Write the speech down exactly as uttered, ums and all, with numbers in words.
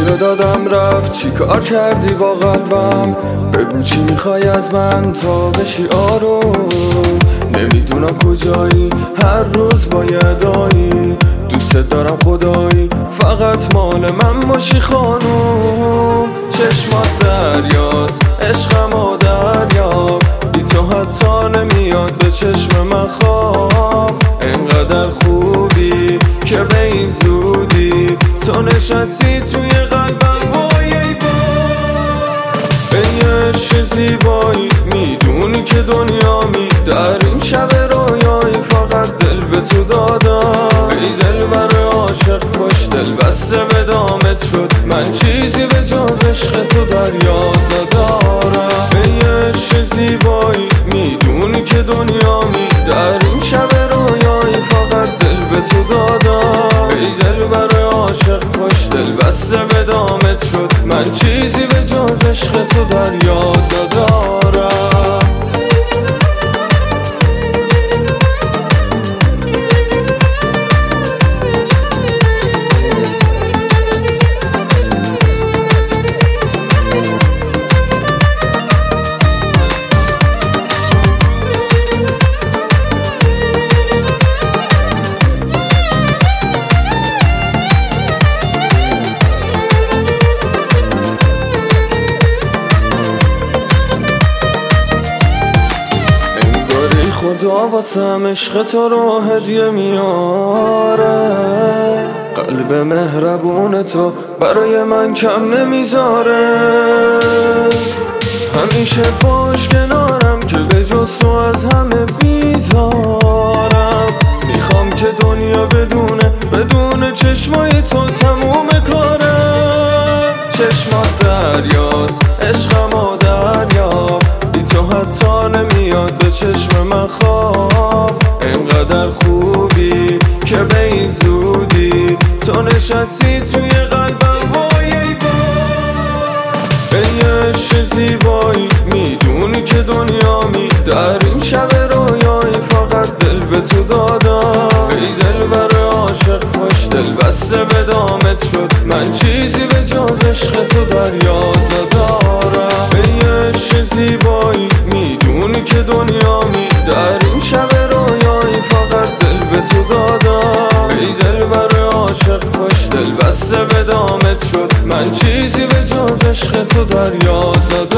چرا دادم رفت؟ چی کار کردی با قلبم؟ بگو چی میخوای از من تا بشی آروم. نمیدونم کجایی، هر روز با یدایی. دوست دارم خدایی، فقط مال من باشی خانوم. چشمات دریاست، عشقم و دریاب. بی تو حتی نمیاد به چشم من خواب. انقدر خوبی که به این زودی تو نشستی توی قلبم. وای ای وای ای عشق زیبایی، میدونی که دنیا می در این شب رویایی. فقط دل به تو دادم ای دل بر عاشق خوش دل بسته به دامت شد. من چیزی به جز عشق تو در یاد ندارم. ای عشق زیبایی، میدونی که دنیا می در این شب رویایی. فقط دل به تو دادم ای دل بر عاشق خوش دل بسته به دامت شد. من چیزی به جز عشق تو در یاد ندارم. خدا واسم عشق تو رو هدیه میاره. قلب مهربون تو برای من کم نمیذاره. همیشه باش کنارم که به جز تو از همه بیزارم. میخوام که دنیا بدونه بدون چشمای تو تموم کارم. چشمات دریاست، عشقم و دریاب. بی تو حتی نمیاد به چشم من خواب. انقدر خوبی که به این زودی تو نشستی توی قلبم. وای ای وای ای عشق زیبایی، میدونی که دنیا می در این شب رویایی. فقط دل به تو دادم ای دل بر عاشق خوش دل بسته به دامت شد. من چیزی به جز عشق تو در یاد ندارم. ای عشق زیبایی، میدونی که دنیا می در این شب رویایی. فقط دل به تو دادم ای دل بر عاشق خوش دل بسته به دامت شد. من چیزی به جز عشق تو در یاد ندارم.